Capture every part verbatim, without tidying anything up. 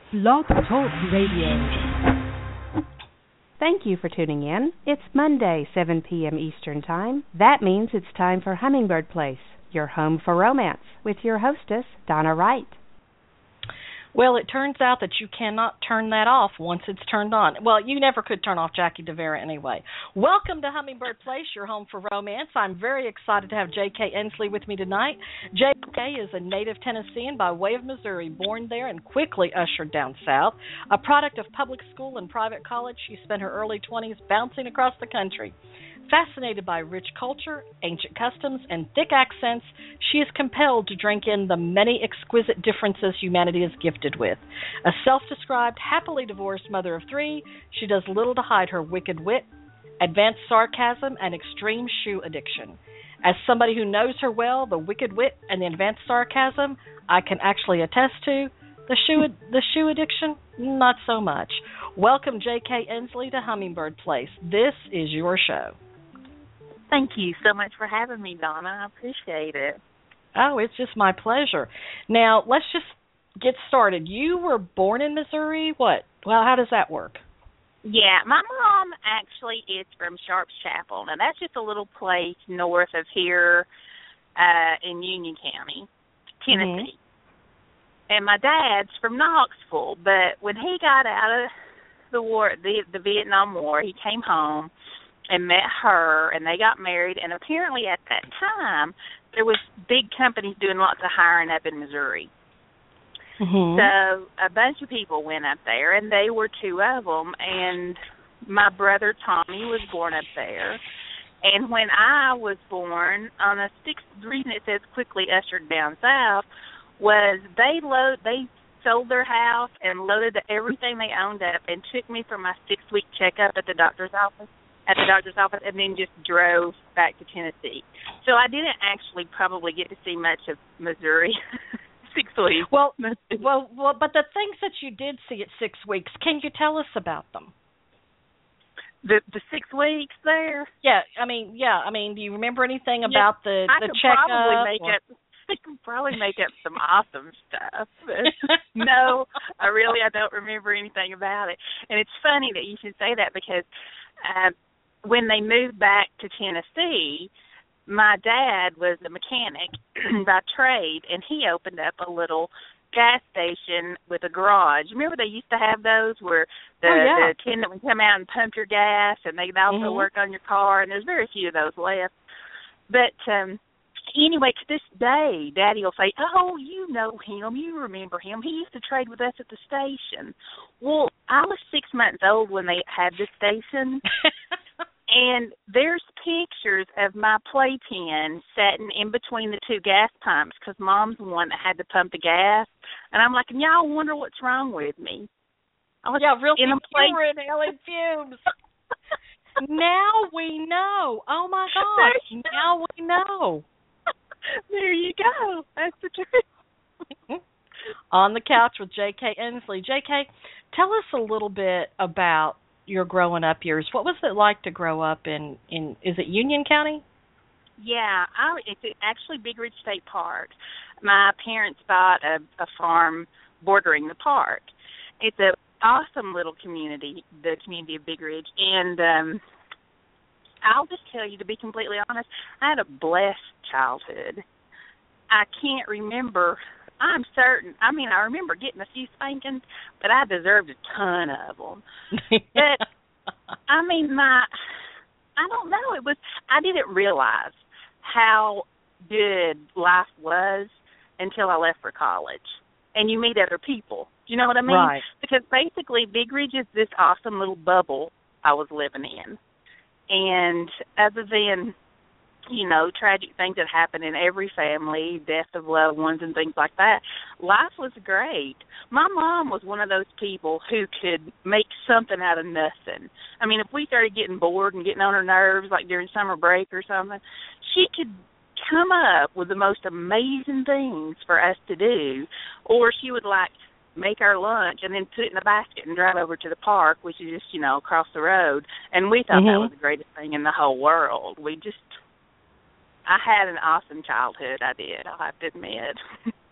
Blog Talk Radio. Thank you for tuning in. It's Monday, seven p.m. Eastern Time. That means it's time for Hummingbird Place, your home for romance, with your hostess, Donna Wright. Well, it turns out that you cannot turn that off once it's turned on. Well, you never could turn off Jackie DeVera anyway. Welcome to Hummingbird Place, your home for romance. I'm very excited to have J K Ensley with me tonight. J K is a native Tennessean by way of Missouri, born there and quickly ushered down south. A product of public school and private college, she spent her early twenties bouncing across the country. Fascinated by rich culture, ancient customs, and thick accents, she is compelled to drink in the many exquisite differences humanity is gifted with. A self-described, happily divorced mother of three, she does little to hide her wicked wit, advanced sarcasm, and extreme shoe addiction. As somebody who knows her well, the wicked wit and the advanced sarcasm, I can actually attest to. The shoe, the shoe addiction, not so much. Welcome, J K Ensley, to Hummingbird Place. This is your show. Thank you so much for having me, Donna. I appreciate it. Oh, it's just my pleasure. Now, let's just get started. You were born in Missouri? What? Well, how does that work? Yeah, my mom actually is from Sharps Chapel. Now, that's just a little place north of here uh, in Union County, Tennessee. Mm-hmm. And my dad's from Knoxville, but when he got out of the war, the, the Vietnam War, he came home and met her, and they got married. And apparently at that time, there was big companies doing lots of hiring up in Missouri. Mm-hmm. So a bunch of people went up there, and they were two of them. And my brother Tommy was born up there. And when I was born, on a sixth, the reason it says quickly ushered down south was they load they sold their house and loaded everything they owned up and took me for my six-week checkup at the doctor's office. at the doctor's office, and then just drove back to Tennessee. So I didn't actually probably get to see much of Missouri six weeks. Well, well, well, but the things that you did see at six weeks, can you tell us about them? The the six weeks there? Yeah, I mean, yeah, I mean, do you remember anything yeah, about the I the could checkup? Probably make up, I could probably make up some awesome stuff. No, I really I don't remember anything about it. And it's funny that you should say that because Uh, when they moved back to Tennessee, my dad was a mechanic by trade, and he opened up a little gas station with a garage. Remember they used to have those where the, oh, yeah. the attendant would come out and pump your gas, and they could also mm-hmm. work on your car, and there's very few of those left. But um, anyway, to this day, Daddy will say, oh, you know him, you remember him. He used to trade with us at the station. Well, I was six months old when they had the station. And there's pictures of my playpen sitting in between the two gas pumps because Mom's the one that had to pump the gas. And I'm like, and y'all wonder what's wrong with me. I was yeah, really, in a play- you were inhaling fumes. Now we know. Oh, my gosh. Now we know. There you go. That's the truth. On the couch with J K Ensley. J K, tell us a little bit about your growing up years. What was it like to grow up in, in is it Union County? Yeah, I, it's actually Big Ridge State Park. My parents bought a, a farm bordering the park. It's an awesome little community, the community of Big Ridge. And um, I'll just tell you, to be completely honest, I had a blessed childhood. I can't remember I'm certain. I mean, I remember getting a few spankings, but I deserved a ton of them. But, I mean, my, I don't know. It was, I didn't realize how good life was until I left for college. And you meet other people. Do you know what I mean? Right. Because basically, Big Ridge is this awesome little bubble I was living in. And other than, you know, tragic things that happen in every family, death of loved ones and things like that, life was great. My mom was one of those people who could make something out of nothing. I mean, if we started getting bored and getting on her nerves, like during summer break or something, she could come up with the most amazing things for us to do. Or she would, like, make our lunch and then put it in a basket and drive over to the park, which is just, you know, across the road. And we thought mm-hmm. that was the greatest thing in the whole world. We just... I had an awesome childhood, I did, I'll have to admit.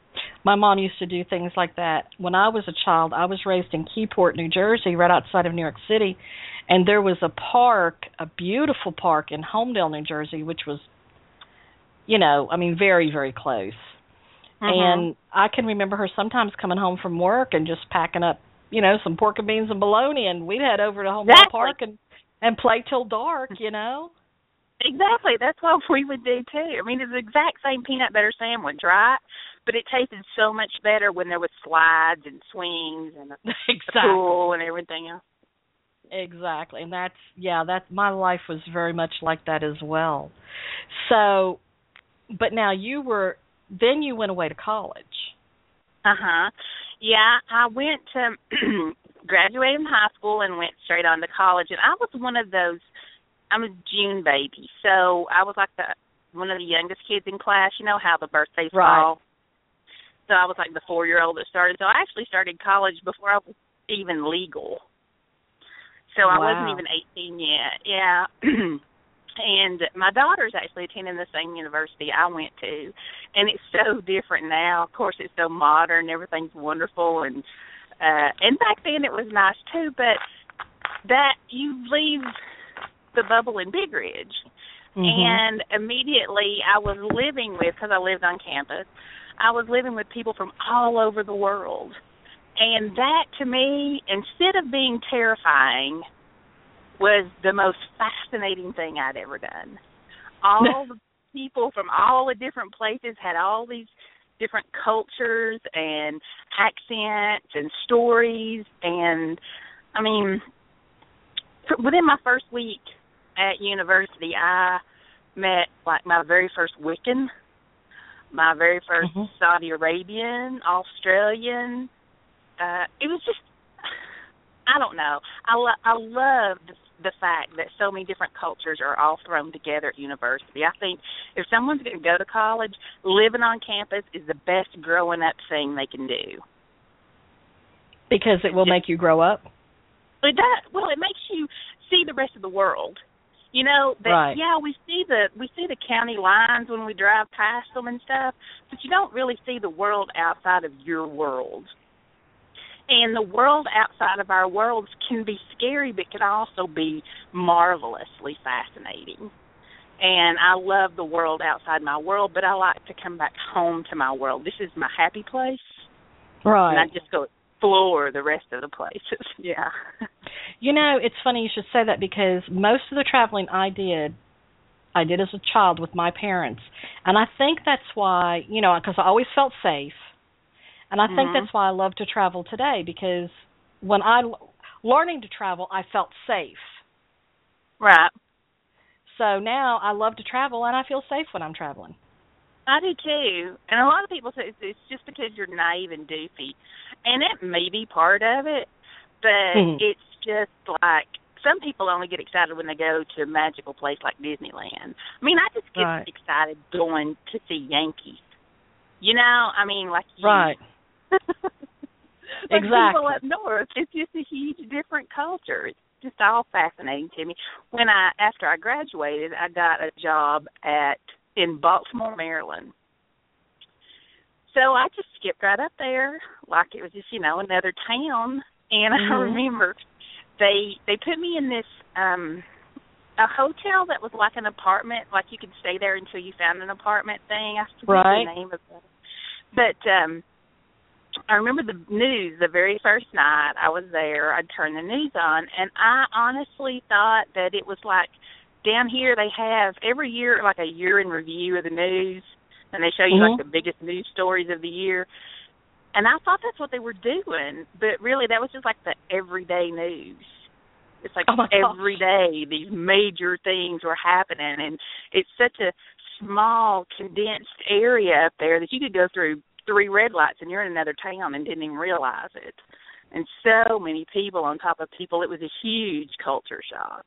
My mom used to do things like that. When I was a child, I was raised in Keyport, New Jersey, right outside of New York City, and there was a park, a beautiful park in Homedale, New Jersey, which was, you know, I mean, very, very close. Mm-hmm. And I can remember her sometimes coming home from work and just packing up, you know, some pork and beans and bologna, and we'd head over to Homedale exactly. Park and, and play till dark, you know. Exactly. That's what we would do, too. I mean, it's the exact same peanut butter sandwich, right? But it tasted so much better when there was slides and swings and a, exactly. a pool and everything else. Exactly. And that's, yeah, that my life was very much like that as well. So, but now you were, then you went away to college. Uh-huh. Yeah, I went to, graduated from high school and went straight on to college. And I was one of those, I'm a June baby, so I was like the one of the youngest kids in class. You know how the birthdays right. fall? So I was like the four-year-old that started. So I actually started college before I was even legal. So I wow. wasn't even eighteen yet. Yeah. And my daughter's actually attending the same university I went to. And it's so different now. Of course, it's so modern. Everything's wonderful. And, uh, and back then it was nice, too. But that you leave the bubble in Big Ridge. Mm-hmm. And immediately I was living with, because I lived on campus, I was living with people from all over the world. And that, to me, instead of being terrifying, was the most fascinating thing I'd ever done. All the people from all the different places had all these different cultures and accents and stories. And, I mean, within my first week at university, I met, like, my very first Wiccan, my very first mm-hmm. Saudi Arabian, Australian. Uh, it was just, I don't know. I, lo- I loved the fact that so many different cultures are all thrown together at university. I think if someone's going to go to college, living on campus is the best growing up thing they can do. Because it will make you grow up? It does. Well, it makes you see the rest of the world. You know, that right. yeah, we see the we see the county lines when we drive past them and stuff, but you don't really see the world outside of your world. And the world outside of our worlds can be scary, but can also be marvelously fascinating. And I love the world outside my world, but I like to come back home to my world. This is my happy place. Right. And I just go explore the rest of the places. Yeah. You know, it's funny you should say that, because most of the traveling I did, I did as a child with my parents. And I think that's why, you know, because I always felt safe. And I think mm-hmm. that's why I love to travel today, because when I, learning to travel, I felt safe. Right. So now I love to travel, and I feel safe when I'm traveling. I do too. And a lot of people say it's just because you're naive and doofy. And it may be part of it, but mm-hmm. it's just like, some people only get excited when they go to a magical place like Disneyland. I mean, I just get right. excited going to see Yankees. You know, I mean, like you. Right. like exactly. People up north, it's just a huge different culture. It's just all fascinating to me. When I, after I graduated, I got a job at in Baltimore, Maryland. So I just skipped right up there like it was just, you know, another town. And mm-hmm. I remember they they put me in this um, a hotel that was like an apartment, like you could stay there until you found an apartment thing. I forget right. the name of it. But um, I remember the news, the very first night I was there, I'd turn the news on, and I honestly thought that it was like, down here they have every year like a year in review of the news, and they show you mm-hmm. like the biggest news stories of the year. And I thought that's what they were doing, but really that was just like the everyday news. It's like oh every day these major things were happening, and it's such a small, condensed area up there that you could go through three red lights and you're in another town and didn't even realize it. And so many people on top of people, it was a huge culture shock.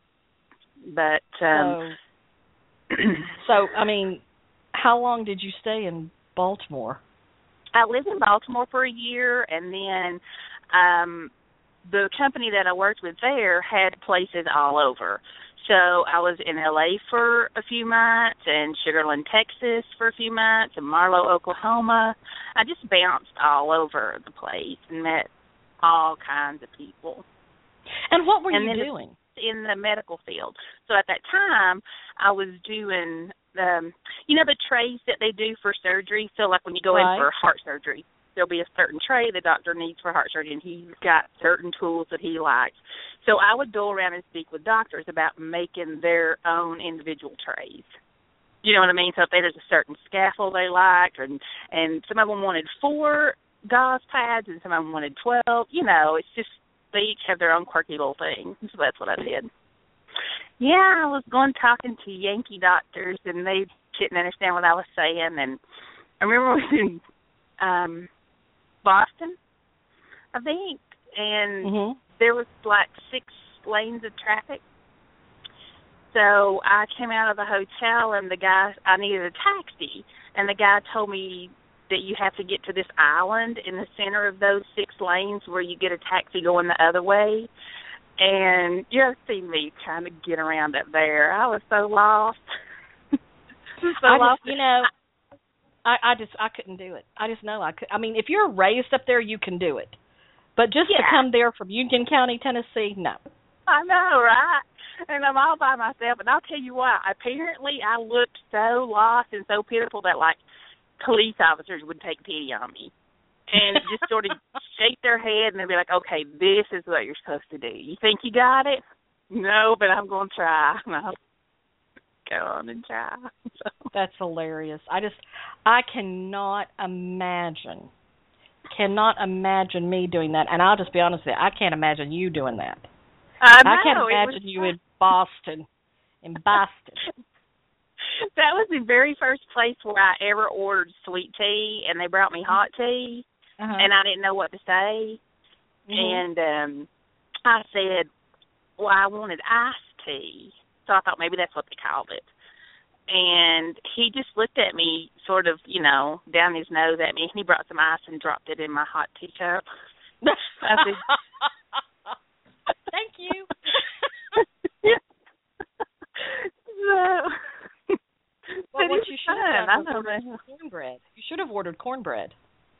But um, so, so, I mean, how long did you stay in Baltimore? I lived in Baltimore for a year, and then um, the company that I worked with there had places all over. So So I was in L A for a few months, and Sugar Land, Texas for a few months, and Marlow, Oklahoma. I just bounced all over the place and met all kinds of people. And what were and you then doing? In the medical field. So at that time, I was doing, um, you know, the trays that they do for surgery. So like when you go right. in for heart surgery, there'll be a certain tray the doctor needs for heart surgery, and he's got certain tools that he likes. So I would go around and speak with doctors about making their own individual trays. You know what I mean? So if there's a certain scaffold they liked, and and some of them wanted four gauze pads, and some of them wanted twelve. You know, it's just they each have their own quirky little thing. So that's what I did. Yeah, I was going talking to Yankee doctors, and they couldn't understand what I was saying. And I remember I was in um, Boston, I think, and mm-hmm. there was like six lanes of traffic. So I came out of the hotel, and the guy, I needed a taxi, and the guy told me that you have to get to this island in the center of those six lanes where you get a taxi going the other way. And you have seen me trying to get around up there. I was so lost. so I lost. Just, you know, I, I just I couldn't do it. I just know I could. I mean, if you're raised up there, you can do it. But just yeah. to come there from Union County, Tennessee, no. I know, right? And I'm all by myself. And I'll tell you what, apparently I looked so lost and so pitiful that, like, police officers would take pity on me and just sort of shake their head and they'd be like, okay, this is what you're supposed to do. You think you got it? No, but I'm going to try. And I'll go on and try. So. That's hilarious. I just, I cannot imagine, cannot imagine me doing that. And I'll just be honest with you, I can't imagine you doing that. I, know, I can't imagine you in Boston, in Boston. That was the very first place where I ever ordered sweet tea, and they brought me hot tea, uh-huh. and I didn't know what to say. Mm-hmm. And um, I said, well, I wanted iced tea. So I thought maybe that's what they called it. And he just looked at me sort of, you know, down his nose at me, and he brought some ice and dropped it in my hot tea cup. I said, thank you. So... Well, what you should have done was ordered cornbread. You should have ordered cornbread.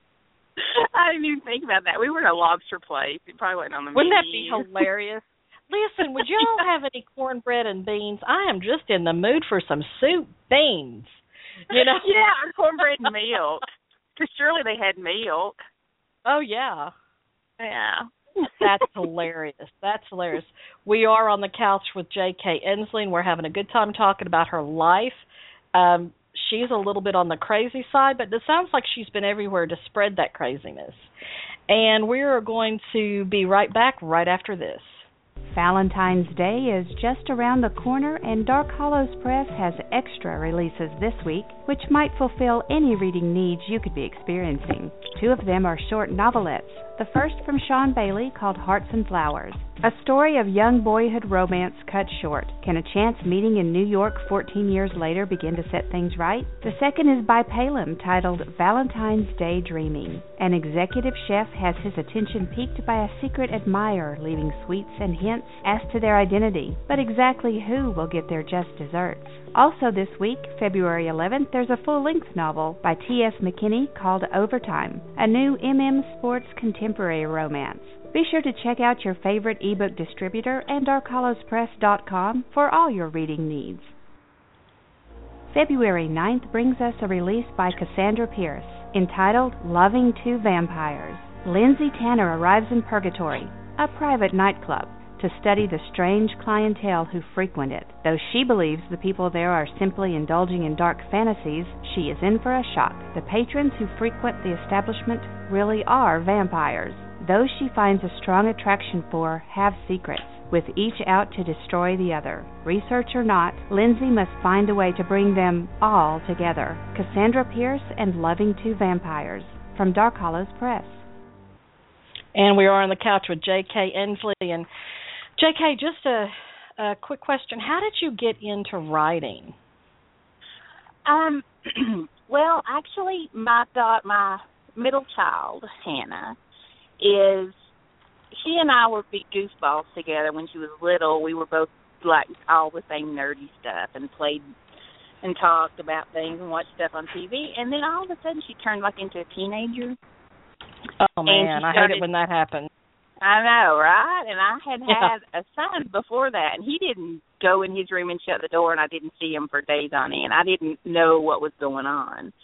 I didn't even think about that. We were at a lobster place. It probably wasn't on the Wouldn't menu. Wouldn't that be hilarious? Listen, would y'all have any cornbread and beans? I am just in the mood for some soup beans. You know? Yeah, or cornbread and milk. Because surely they had milk. Oh, yeah. Yeah. That's hilarious. That's hilarious. We are on the couch with J K Inslee, and we're having a good time talking about her life. Um, she's a little bit on the crazy side, but it sounds like she's been everywhere to spread that craziness. And we are going to be right back right after this. Valentine's Day is just around the corner, and Dark Hollows Press has extra releases this week, which might fulfill any reading needs you could be experiencing. Two of them are short novelettes. The first from Sean Bailey, called Hearts and Flowers, a story of young boyhood romance cut short. Can a chance meeting in New York fourteen years later begin to set things right? The second is by Palem, titled Valentine's Day Dreaming. An executive chef has his attention piqued by a secret admirer, leaving sweets and hints as to their identity. But exactly who will get their just desserts? Also this week, February eleventh, there's a full-length novel by T S McKinney called Overtime, a new M M Sports contemporary romance. Be sure to check out your favorite ebook distributor and dark hollows press dot com for all your reading needs. February ninth brings us a release by Cassandra Pierce entitled Loving Two Vampires. Lindsay Tanner arrives in Purgatory, a private nightclub, to study the strange clientele who frequent it. Though she believes the people there are simply indulging in dark fantasies, she is in for a shock. The patrons who frequent the establishment really are vampires. Those she finds a strong attraction for have secrets, with each out to destroy the other. Research or not, Lindsay must find a way to bring them all together. Cassandra Pierce and Loving Two Vampires, from Dark Hollows Press. And we are on the couch with J K Inslee. And J K, just a, a quick question. How did you get into writing? Um, well, actually, my daughter, my middle child, Hannah, is, she and I were big goofballs together when she was little. We were both like all the same nerdy stuff and played and talked about things and watched stuff on T V. And then all of a sudden she turned like into a teenager. Oh, man, I hate it when that happens. I know, right? And I had had a son before that, and he didn't go in his room and shut the door, and I didn't see him for days on end. I didn't know what was going on.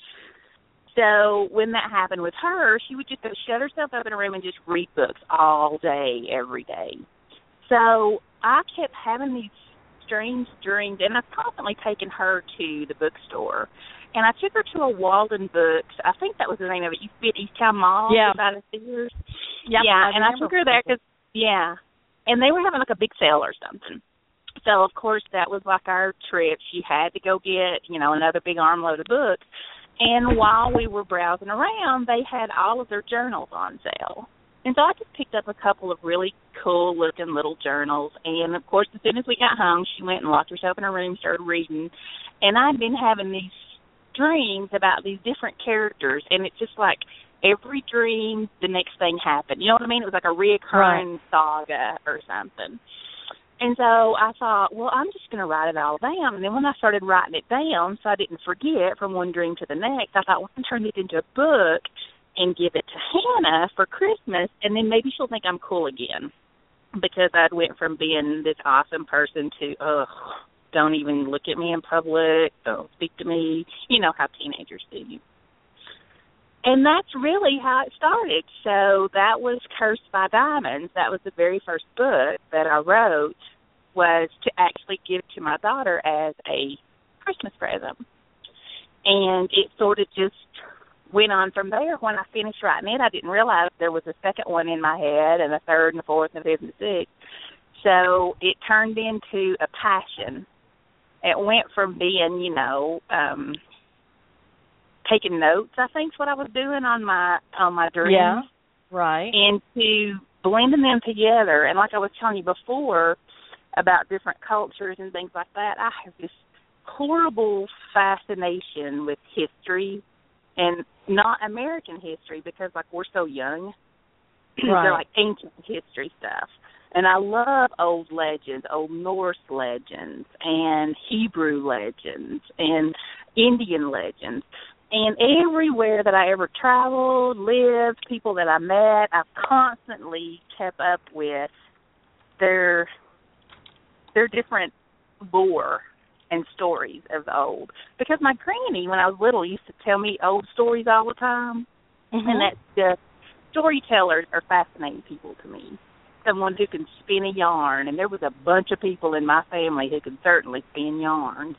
So when that happened with her, she would just go shut herself up in a room and just read books all day, every day. So I kept having these strange dreams, and I've constantly taken her to the bookstore. And I took her to a Walden Books. I think that was the name of it. You fit Easttown Mall, yeah, by the Sears. Yep, yeah, I and I took her there because yeah, and they were having like a big sale or something. So of course that was like our trip. She had to go get you know another big armload of books. And while we were browsing around, they had all of their journals on sale. And so I just picked up a couple of really cool-looking little journals. And, of course, as soon as we got home, she went and locked herself in her room, started reading. And I'd been having these dreams about these different characters, and it's just like every dream, the next thing happened. You know what I mean? It was like a reoccurring right. saga or something. And so I thought, well, I'm just going to write it all down. And then when I started writing it down so I didn't forget from one dream to the next, I thought, well, I can turn it into a book and give it to Hannah for Christmas, and then maybe she'll think I'm cool again, because I'd went from being this awesome person to, ugh, don't even look at me in public, don't speak to me, you know how teenagers do. And that's really how it started. So that was Cursed by Diamonds. That was the very first book that I wrote, was to actually give to my daughter as a Christmas present. And it sort of just went on from there. When I finished writing it, I didn't realize there was a second one in my head, and a third, and a fourth, and a fifth, and a sixth. So it turned into a passion. It went from being, you know, um, taking notes, I think is what I was doing on my on my dreams. Yeah, right. Into blending them together. And like I was telling you before about different cultures and things like that, I have this horrible fascination with history, and not American history, because, like, we're so young. Right. They're, like, ancient history stuff. And I love old legends, old Norse legends, and Hebrew legends, and Indian legends. And everywhere that I ever traveled, lived, people that I met, I've constantly kept up with their, their different lore and stories of the old. Because my granny, when I was little, used to tell me old stories all the time. Mm-hmm. And that's just, storytellers are fascinating people to me. Someone who can spin a yarn, and there was a bunch of people in my family who could certainly spin yarn.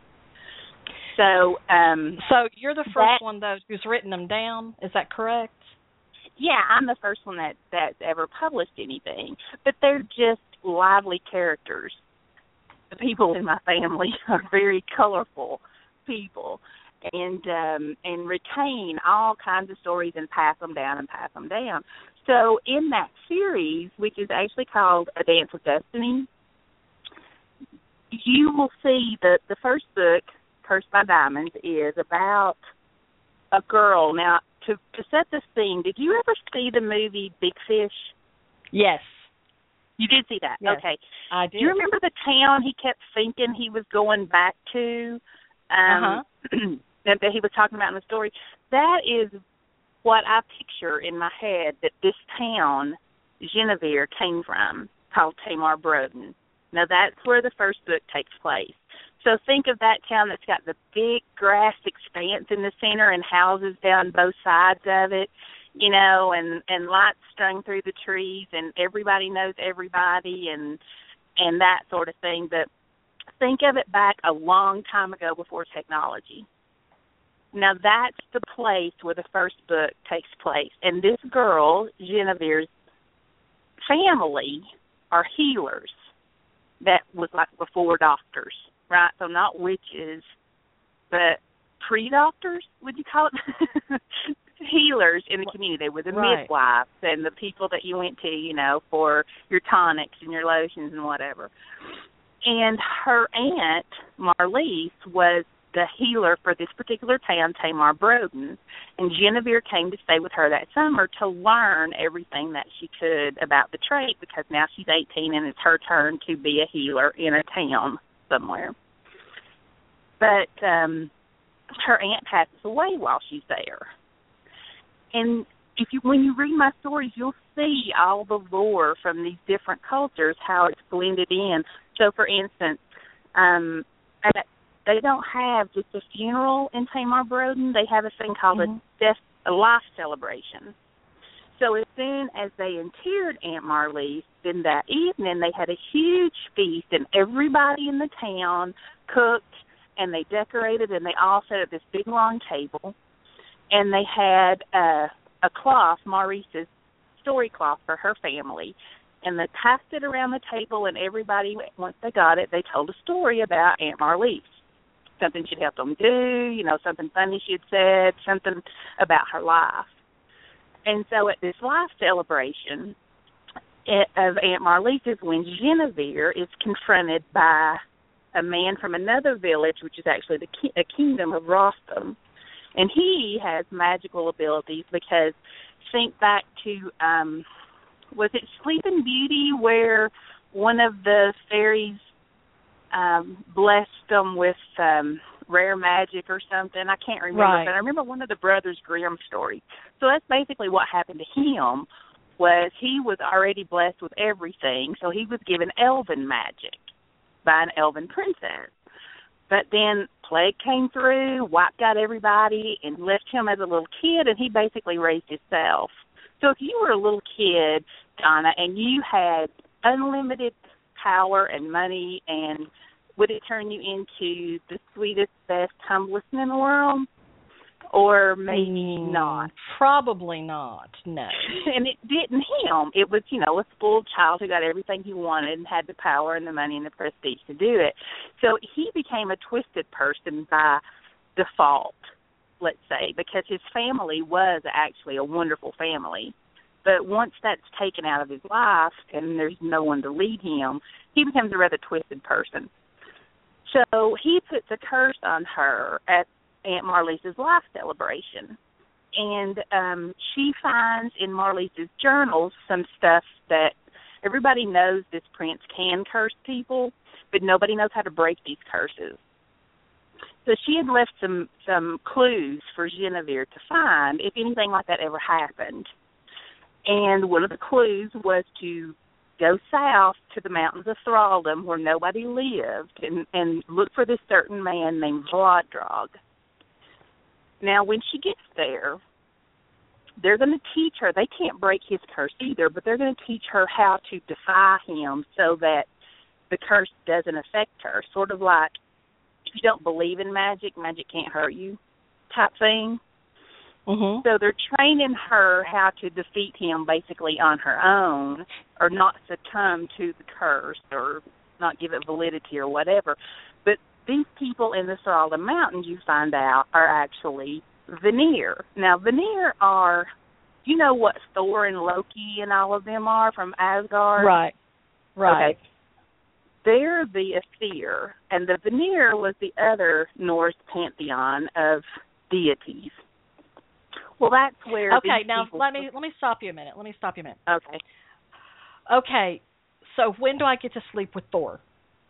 So, um, so you're the first that, one, though, who's written them down. Is that correct? Yeah, I'm the first one that that's ever published anything. But they're just lively characters. The people in my family are very colorful people, and um, and retain all kinds of stories and pass them down and pass them down. So in that series, which is actually called A Dance with Destiny, you will see that the first book, Cursed by Diamonds, is about a girl. Now, to, to set the scene, did you ever see the movie Big Fish? Yes. You did see that? Yes, okay. I did. Do you remember the town he kept thinking he was going back to? Um, uh-huh. that, that he was talking about in the story? That is what I picture in my head, that this town, Genevieve, came from, called Tamar Broden. Now, that's where the first book takes place. So think of that town that's got the big grass expanse in the center and houses down both sides of it, you know, and, and lights strung through the trees, and everybody knows everybody, and and that sort of thing. But think of it back a long time ago before technology. Now, that's the place where the first book takes place. And this girl, Genevieve's family, are healers that was like before doctors, right? So not witches, but pre-doctors, would you call it? Healers in the community. They were the right. midwives and the people that you went to, you know, for your tonics and your lotions and whatever. And her aunt, Marlise, was the healer for this particular town, Tamar Broden, and Genevieve came to stay with her that summer to learn everything that she could about the trade, because now she's eighteen and it's her turn to be a healer in a town somewhere. But um, her aunt passes away while she's there. And if you, when you read my stories, you'll see all the lore from these different cultures, how it's blended in. So, for instance, um, at they don't have just a funeral in Tamar Broden. They have a thing called mm-hmm. a death, a life celebration. So as soon as they interred Aunt Marlise, then that evening they had a huge feast, and everybody in the town cooked, and they decorated, and they all sat at this big long table, and they had uh, a cloth, Maurice's story cloth for her family, and they passed it around the table, and everybody, once they got it, they told a story about Aunt Marlise. Something she'd helped them do, you know, something funny she'd said, something about her life. And so at this life celebration it, of Aunt Marlise's, when Genevieve is confronted by a man from another village, which is actually the ki- a kingdom of Rostam, and he has magical abilities, because think back to, um, was it Sleeping Beauty, where one of the fairies Um, blessed them with um, rare magic or something. I can't remember, right. but I remember one of the Brothers Grimm stories. So that's basically what happened to him, was he was already blessed with everything, so he was given elven magic by an elven princess. But then plague came through, wiped out everybody, and left him as a little kid, and he basically raised himself. So if you were a little kid, Donna, and you had unlimited power and money, and would it turn you into the sweetest, best, humblest in the world? Or maybe mm, not. Probably not, no. And it didn't him. It was, you know, a spoiled child who got everything he wanted and had the power and the money and the prestige to do it. So he became a twisted person by default, let's say, because his family was actually a wonderful family. But once that's taken out of his life and there's no one to lead him, he becomes a rather twisted person. So he puts a curse on her at Aunt Marlise's life celebration. And um, she finds in Marlise's journals some stuff that everybody knows this prince can curse people, but nobody knows how to break these curses. So she had left some, some clues for Genevieve to find if anything like that ever happened. And one of the clues was to go south to the mountains of Thraldom, where nobody lived, and, and look for this certain man named Vlodrog. Now, when she gets there, they're going to teach her. They can't break his curse either, but they're going to teach her how to defy him so that the curse doesn't affect her. Sort of like, if you don't believe in magic, magic can't hurt you type thing. Mm-hmm. So they're training her how to defeat him basically on her own, or not succumb to the curse, or not give it validity or whatever. But these people in the Thraldom Mountains, you find out, are actually Vanir. Now, Vanir are, you know what Thor and Loki and all of them are from Asgard? Right, right. Okay. They're the Aesir, and the Vanir was the other Norse pantheon of deities. Well, that's where. Okay, now let me let me stop you a minute. Let me stop you a minute. Okay. Okay, so when do I get to sleep with Thor?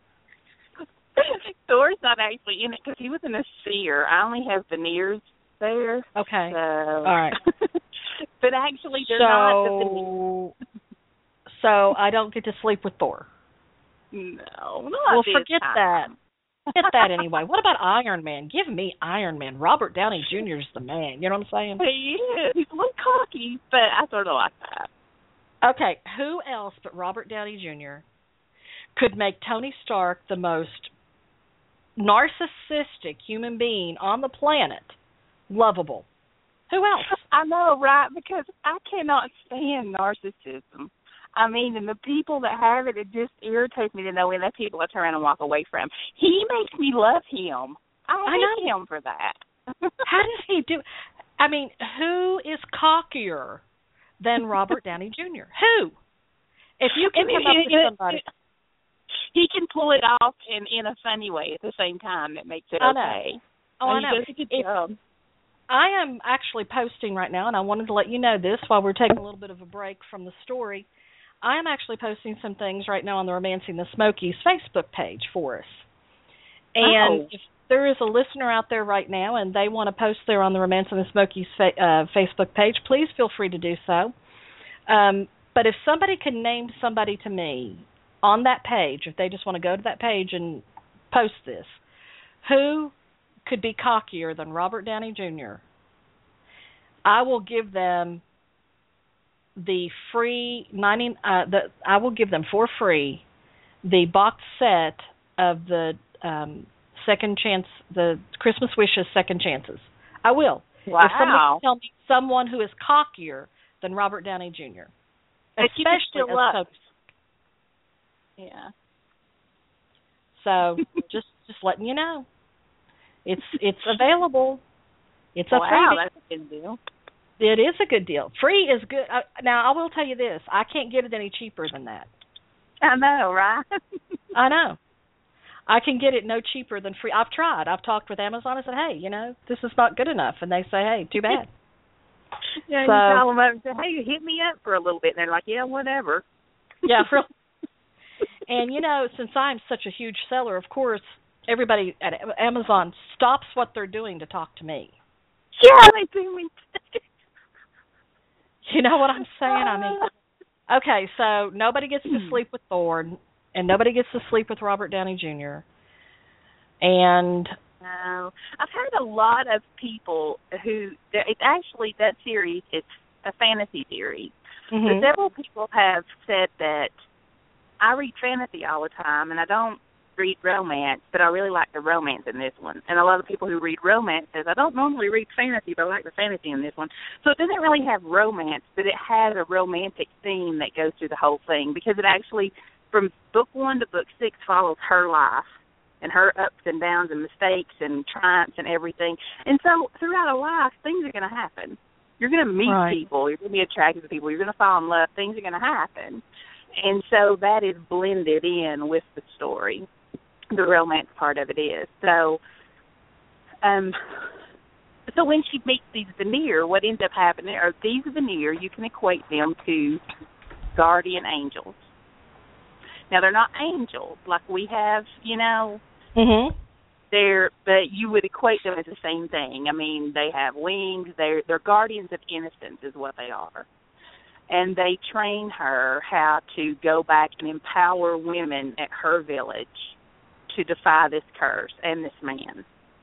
Thor's not actually in it because he was an Aesir. I only have Veneers there. Okay. So. All right. But actually, they're so, not the Veneers. So I don't get to sleep with Thor. No, not well, this forget time. that. Forget that anyway. What about Iron Man? Give me Iron Man. Robert Downey Junior is the man. You know what I'm saying? He is. He's a little cocky, but I sort of like that. Okay, who else but Robert Downey Junior could make Tony Stark the most narcissistic human being on the planet lovable? Who else? I know, right? Because I cannot stand narcissism. I mean, and the people that have it, it just irritates me to know when that people I turn around and walk away from. He makes me love him. I, I hate know. him for that. How does he do? I mean, who is cockier than Robert Downey Junior? Who? If you can come up with somebody. He can pull it off in, in a funny way at the same time that makes it I okay. know. Oh, oh I you know. did a good If, job. I am actually posting right now, and I wanted to let you know this while we're taking a little bit of a break from the story. I am actually posting some things right now on the Romancing the Smokies Facebook page for us. And oh. if there is a listener out there right now and they want to post there on the Romancing the Smokies fa- uh, Facebook page, please feel free to do so. Um, but if somebody can name somebody to me on that page, if they just want to go to that page and post this, who could be cockier than Robert Downey Junior, I will give them the free ninety. Uh, the I will give them for free the box set of the um, Second Chance, the Christmas Wishes Second Chances. I will. Wow. If somebody can tell me someone who is cockier than Robert Downey Junior, especially as Toby. Yeah. So just just letting you know, it's it's available. It's a wow, freebie. That's a good deal. It is a good deal. Free is good. Uh, now I will tell you this: I can't get it any cheaper than that. I know, right? I know. I can get it no cheaper than free. I've tried. I've talked with Amazon. I said, hey, you know, this is not good enough, and they say, hey, too bad. Yeah, so, you call them up and say, hey, hit me up for a little bit, and they're like, yeah, whatever. Yeah, really. And, you know, since I'm such a huge seller, of course, everybody at Amazon stops what they're doing to talk to me. Yeah, they do me. You know what I'm saying? I mean, okay, so nobody gets to sleep with Thor, and nobody gets to sleep with Robert Downey Junior And no, I've heard a lot of people who, it's actually, that series, it's a fantasy series. mm-hmm. But several people have said that I read fantasy all the time, and I don't read romance, but I really like the romance in this one. And a lot of people who read romance says, I don't normally read fantasy, but I like the fantasy in this one. So it doesn't really have romance, but it has a romantic theme that goes through the whole thing, because it actually, from book one to book six, follows her life and her ups and downs and mistakes and triumphs and everything. And so throughout a life, things are going to happen. You're going to meet right. people. You're going to be attracted to people. You're going to fall in love. Things are going to happen. And so that is blended in with the story. The romance part of it is. So um, so when she meets these Vanir, what ends up happening are these Vanir, you can equate them to guardian angels. Now, they're not angels like we have, you know. Mm-hmm. They're, but you would equate them as the same thing. I mean, they have wings. They're, they're guardians of innocence is what they are. And they train her how to go back and empower women at her village to defy this curse and this man.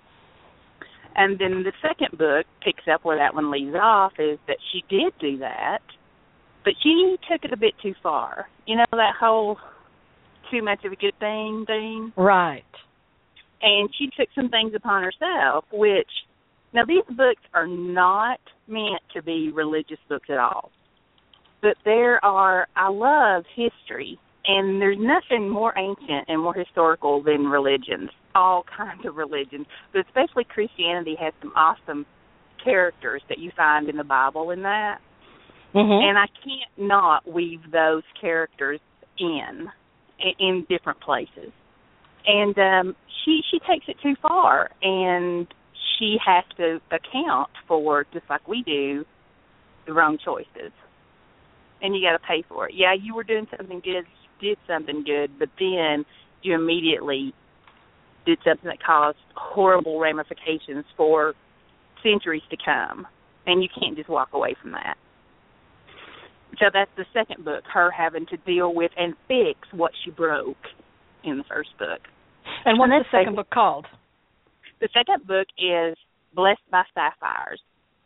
And then the second book picks up where that one leaves off, is that she did do that, but she took it a bit too far. You know, that whole too much of a good thing thing? Right. And she took some things upon herself, which, now these books are not meant to be religious books at all. But there are, I love history, and there's nothing more ancient and more historical than religions, all kinds of religions. But especially Christianity has some awesome characters that you find in the Bible in that. Mm-hmm. And I can't not weave those characters in, in different places. And um, she she takes it too far, and she has to account for, just like we do, the wrong choices. And you got to pay for it. Yeah, you were doing something good, did something good, but then you immediately did something that caused horrible ramifications for centuries to come, and you can't just walk away from that. So that's the second book, her having to deal with and fix what she broke in the first book. And what's the second book called? The second book is Blessed by Sapphires.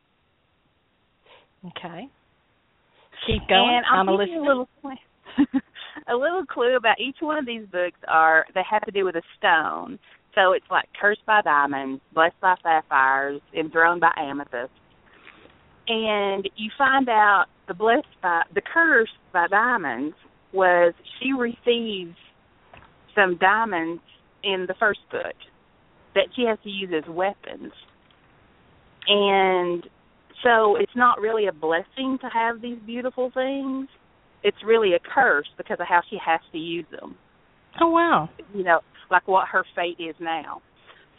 Okay. Keep going. And I'll I'm a give listener. you a little, a little clue about each one of these books are they have to do with a stone. So it's like Cursed by Diamonds, Blessed by Sapphires, Enthroned by Amethyst. And you find out the blessed by the Cursed by Diamonds was she receives some diamonds in the first book that she has to use as weapons. And so it's not really a blessing to have these beautiful things. It's really a curse because of how she has to use them. Oh, wow. You know, like what her fate is now.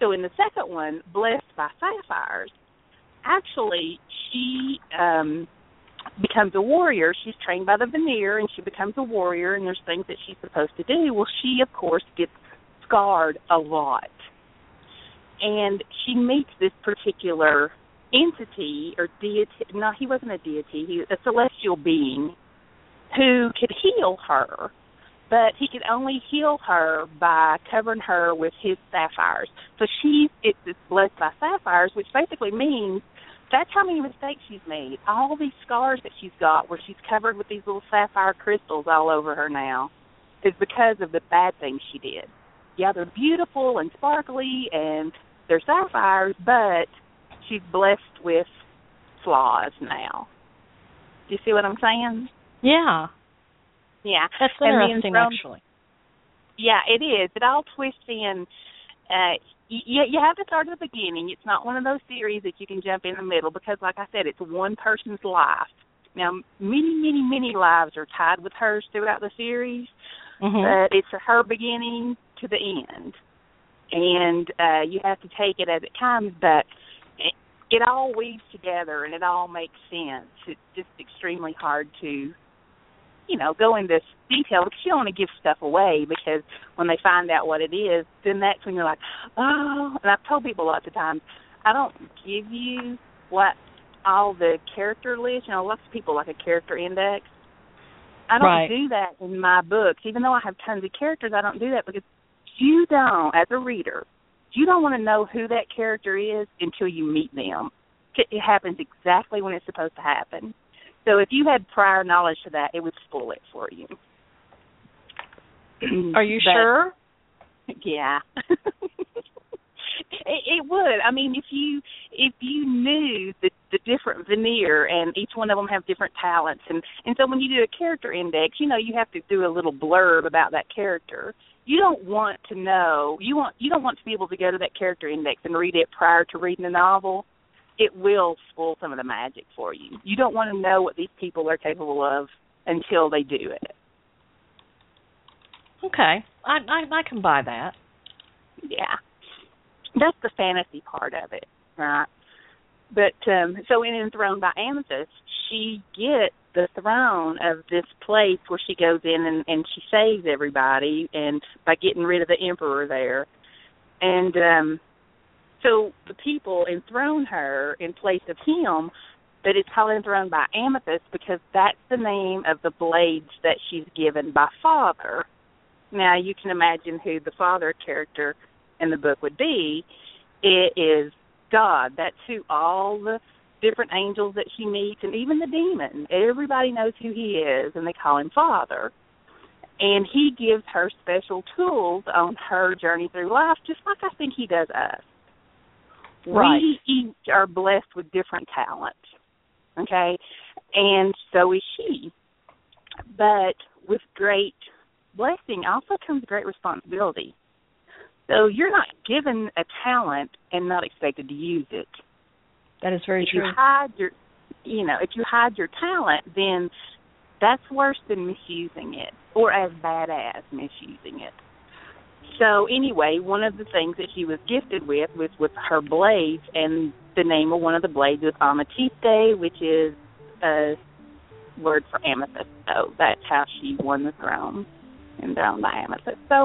So in the second one, Blessed by Sapphires, actually she um, becomes a warrior. She's trained by the Vanir, and she becomes a warrior, and there's things that she's supposed to do. Well, she, of course, gets scarred a lot. And she meets this particular entity or deity. No, he wasn't a deity. He was a celestial being who could heal her, but he could only heal her by covering her with his sapphires. So she's it's, it's blessed by sapphires, which basically means that's how many mistakes she's made. All these scars that she's got where she's covered with these little sapphire crystals all over her now is because of the bad things she did. Yeah, they're beautiful and sparkly and they're sapphires, but she's blessed with flaws now. Do you see what I'm saying? Yeah. Yeah. That's interesting, from, actually. Yeah, it is. It all twists in. Uh, you, you have to start at the beginning. It's not one of those series that you can jump in the middle because, like I said, it's one person's life. Now, many, many, many lives are tied with hers throughout the series, mm-hmm. but it's her beginning to the end. And uh, you have to take it as it comes, but it, it all weaves together and it all makes sense. It's just extremely hard to, you know, go into detail because you don't want to give stuff away because when they find out what it is, then that's when you're like, oh, and I've told people lots of times, I don't give you what all the character lists. You know, lots of people like a character index. I don't right. do that in my books. Even though I have tons of characters, I don't do that because you don't, as a reader, you don't want to know who that character is until you meet them. It happens exactly when it's supposed to happen. So if you had prior knowledge to that, it would spoil it for you. Are you but, sure? Yeah. it, it would. I mean, if you if you knew the, the different Vanir and each one of them have different talents, and, and so when you do a character index, you know, you have to do a little blurb about that character. You don't want to know, you want you don't want to be able to go to that character index and read it prior to reading the novel. It will spoil some of the magic for you. You don't want to know what these people are capable of until they do it. Okay. I I, I can buy that. Yeah. That's the fantasy part of it, right? But, um, so in Enthroned by Amethyst, she gets the throne of this place where she goes in and, and she saves everybody and by getting rid of the emperor there. And um, so the people enthrone her in place of him, but it's called Enthroned by Amethyst because that's the name of the blades that she's given by Father. Now, you can imagine who the Father character in the book would be. It is God. That's who all the different angels that she meets, and even the demon, everybody knows who he is, and they call him Father. And he gives her special tools on her journey through life, just like I think he does us. Right. We each are blessed with different talents, okay? And so is she. But with great blessing also comes great responsibility. So you're not given a talent and not expected to use it. That is very if true. You hide your, you know, if you hide your talent, then that's worse than misusing it, or as bad as misusing it. So anyway, one of the things that she was gifted with was with her blades, and the name of one of the blades is Amethyste, which is a word for amethyst. So that's how she won the throne, and Enthroned by Amethyst. So,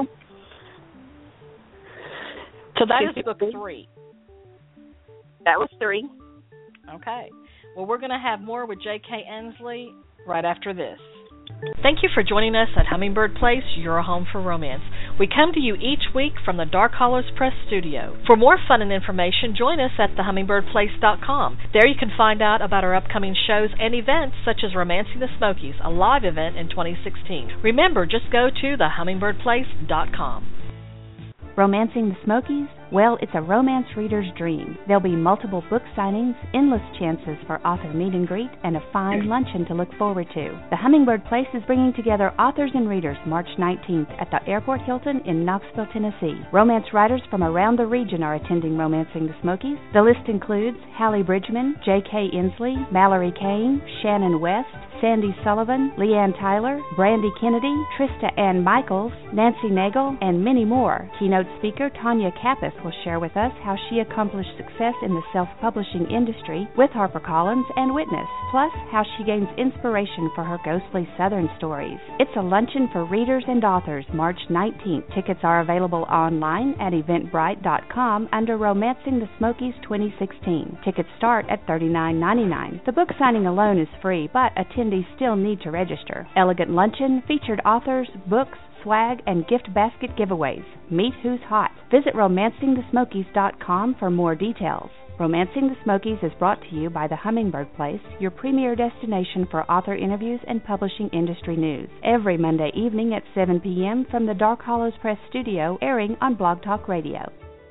so that is book three. That was three. Okay. Well, we're going to have more with J K. Inslee right after this. Thank you for joining us at Hummingbird Place, your home for romance. We come to you each week from the Dark Hollows Press studio. For more fun and information, join us at the hummingbird place dot com. There you can find out about our upcoming shows and events, such as Romancing the Smokies, a live event in twenty sixteen. Remember, just go to the hummingbird place dot com. Romancing the Smokies? Well, it's a romance reader's dream. There'll be multiple book signings, endless chances for author meet and greet, and a fine luncheon to look forward to. The Hummingbird Place is bringing together authors and readers March nineteenth at the Airport Hilton in Knoxville, Tennessee. Romance writers from around the region are attending Romancing the Smokies. The list includes Hallie Bridgman, J K. Inslee, Mallory Kane, Shannon West, Sandy Sullivan, Leanne Tyler, Brandy Kennedy, Trista Ann Michaels, Nancy Nagel, and many more. Keynote speaker Tanya Kappus will share with us how she accomplished success in the self-publishing industry with HarperCollins and Witness, plus how she gains inspiration for her ghostly Southern stories. It's a luncheon for readers and authors, March nineteenth. Tickets are available online at eventbrite dot com under Romancing the Smokies twenty sixteen. Tickets start at thirty-nine ninety-nine. The book signing alone is free, but attendees still need to register. Elegant luncheon, featured authors, books, swag, and gift basket giveaways. Meet who's hot. Visit romancing the smokies dot com for more details. Romancing the Smokies is brought to you by the Hummingbird Place, your premier destination for author interviews and publishing industry news. Every Monday evening at seven p.m. from the Dark Hollows Press studio, airing on Blog Talk Radio.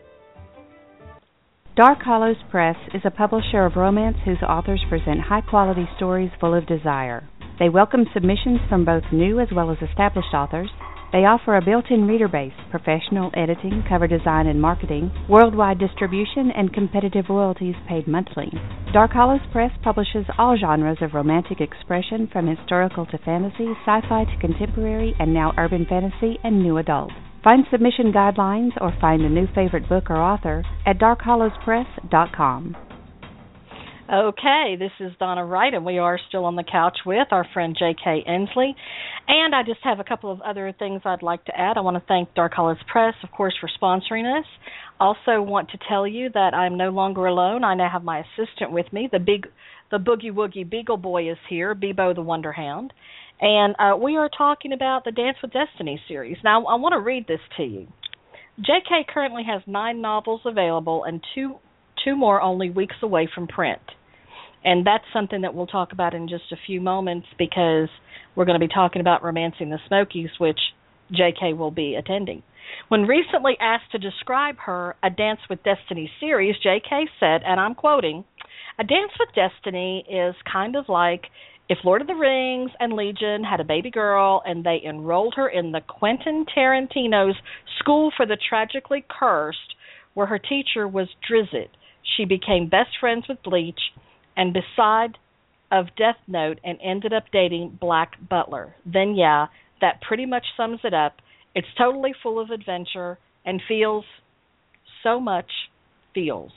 Dark Hollows Press is a publisher of romance whose authors present high-quality stories full of desire. They welcome submissions from both new as well as established authors. They offer a built-in reader base, professional editing, cover design and marketing, worldwide distribution, and competitive royalties paid monthly. Dark Hollows Press publishes all genres of romantic expression, from historical to fantasy, sci-fi to contemporary, and now urban fantasy and new adult. Find submission guidelines or find a new favorite book or author at dark hollows press dot com. Okay, this is Donna Wright, and we are still on the couch with our friend J K Inslee. And I just have a couple of other things I'd like to add. I want to thank Dark Hollows Press, of course, for sponsoring us. Also want to tell you that I'm no longer alone. I now have my assistant with me. The big, the Boogie Woogie Beagle Boy is here, Bebo the Wonder Hound. And uh, we are talking about the Dance with Destiny series. Now, I want to read this to you. J K currently has nine novels available and two two more only weeks away from print. And that's something that we'll talk about in just a few moments, because we're going to be talking about Romancing the Smokies, which J K will be attending. When recently asked to describe her A Dance with Destiny series, J K said, and I'm quoting, "A Dance with Destiny is kind of like if Lord of the Rings and Legion had a baby girl and they enrolled her in the Quentin Tarantino's School for the Tragically Cursed, where her teacher was Drizzt. She became best friends with Bleach and beside of Death Note and ended up dating Black Butler. Then, yeah, that pretty much sums it up. It's totally full of adventure and feels so much feels."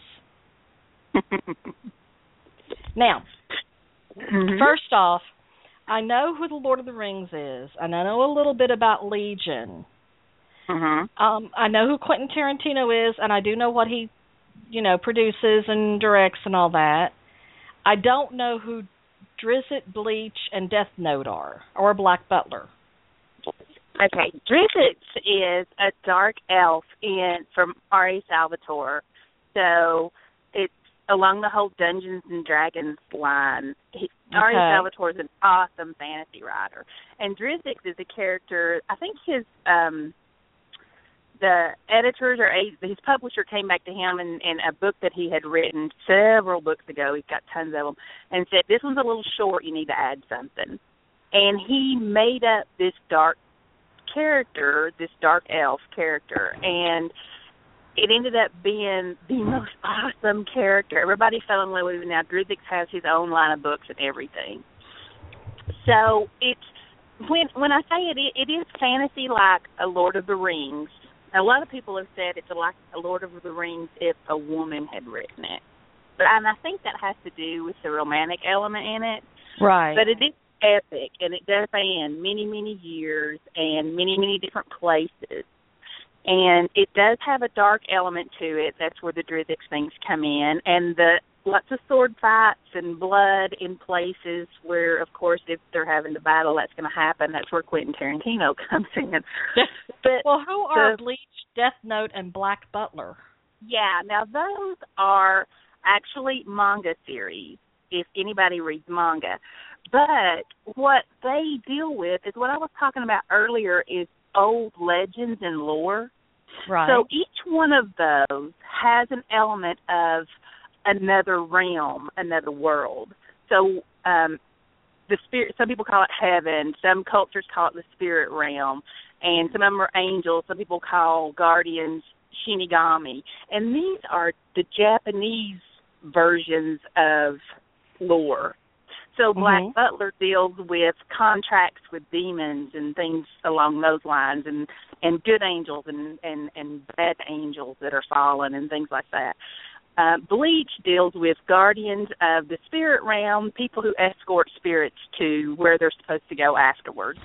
Now, mm-hmm. First off, I know who the Lord of the Rings is, and I know a little bit about Legion. Mm-hmm. Um, I know who Quentin Tarantino is, and I do know what he, you know, produces and directs and all that. I don't know who Drizzt, Bleach, and Death Note are, or Black Butler. Okay, Drizzt is a dark elf in from R A Salvatore, so it's along the whole Dungeons and Dragons line. He, okay. R A Salvatore is an awesome fantasy writer, and Drizzt is a character. I think his um, the editors or his publisher came back to him in, in a book that he had written several books ago. He's got tons of them, and said, "This one's a little short. You need to add something." And he made up this dark character, this dark elf character, and it ended up being the most awesome character. Everybody fell in love with him. Now Drizzt has his own line of books and everything. So it's when when I say it, it is fantasy like a Lord of the Rings. A lot of people have said it's like a Lord of the Rings if a woman had written it. But and I think that has to do with the romantic element in it. Right. But it is epic, and it does span many, many years and many, many different places. And it does have a dark element to it. That's where the Drizzt things come in. And the lots of sword fights and blood in places where, of course, if they're having the battle, that's going to happen. That's where Quentin Tarantino comes in. But well, who are the, Bleach, Death Note, and Black Butler? Yeah, now those are actually manga series, if anybody reads manga. But what they deal with is what I was talking about earlier is old legends and lore. Right. So each one of those has an element of another realm, another world. So um, the spirit. Some people call it heaven. Some cultures call it the spirit realm, and some of them are angels. Some people call guardians Shinigami, and these are the Japanese versions of lore. So Black Mhm. Butler deals with contracts with demons and things along those lines, and, and good angels and, and, and bad angels that are fallen and things like that. Uh, Bleach deals with guardians of the spirit realm, people who escort spirits to where they're supposed to go afterwards.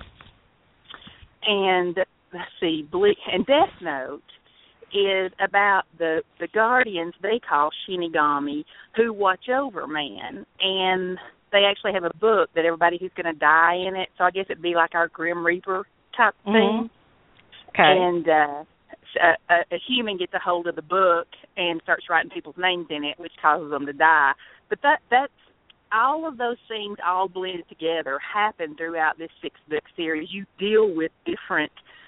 And let's see, Bleach and Death Note is about the the guardians they call Shinigami, who watch over man, and they actually have a book that everybody who's going to die in it. So I guess it'd be like our Grim Reaper type Mhm. thing. Okay. And uh, a, a human gets a hold of the book and starts writing people's names in it, which causes them to die. But that that's all of those things all blended together happen throughout this six book series. You deal with different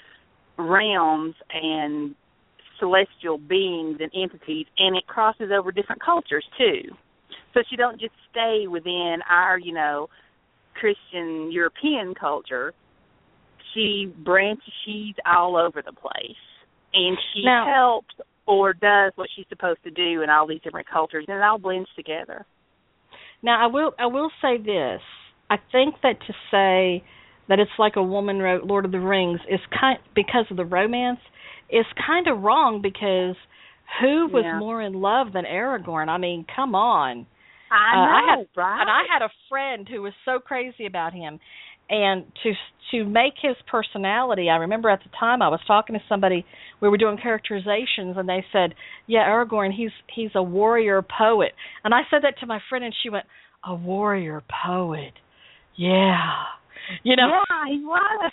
realms and celestial beings and entities, and it crosses over different cultures too. So she don't just stay within our, you know, Christian European culture. She branches, she's all over the place. And she Now- helps or does what she's supposed to do in all these different cultures, and it all blends together. Now, I will I will say this. I think that to say that it's like a woman wrote Lord of the Rings is kind because of the romance is kind of wrong, because who was Yeah. more in love than Aragorn? I mean, come on. I Uh, know, I had, right? And I had a friend who was so crazy about him, and to to make his personality. I remember at the time I was talking to somebody. We were doing characterizations, and they said, "Yeah, Aragorn, he's he's a warrior poet." And I said that to my friend, and she went, "A warrior poet, yeah." You know, yeah, he was.